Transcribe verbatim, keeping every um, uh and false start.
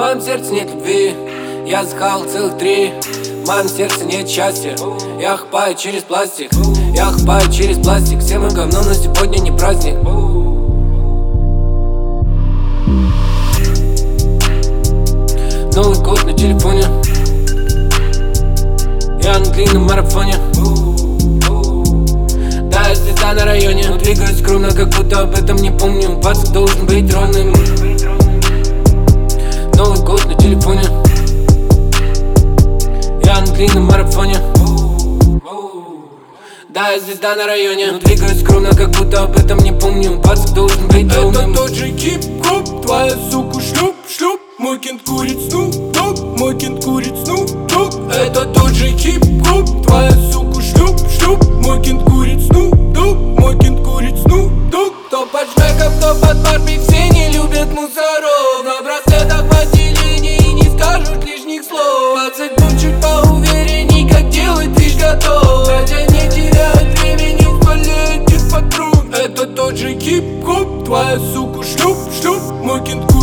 моем сердце нет любви, я захавал целых три. В моем сердце нет счастья, я хапаю через пластик. Я хапаю через пластик, все мы говно, но сегодня не праздник. Новый год на телефоне, я на длинном марафоне. Да, я звезда на районе, но двигаюсь скромно, как будто об этом не помню. Пацак должен быть ровным. Новый год на телефоне, я на длинном марафоне. Да, я звезда на районе, но двигаюсь скромно, как будто об этом не помню. Пацак должен быть ровным. Это тот же хип-хоп, твоя сука шлюп-шлюп. Мой кент курит снуп-дог, мой кент курит снуп-дог. Это тот же хип-хоп, твоя сука шлюп-шлюп. Мой кент курит снуп-дог, мой кент курит снуп-дог. Кто под шмеком, кто под Барби, все не любят мусоров. На браслетах в отделении и не скажут лишних слов. Пацак был чуть поуверенней, как делать движ готов. Хотя не теряет времени, полетит патруль. Это тот же хип-хоп, твоя сука шлюп-шлюп. Мой кент курит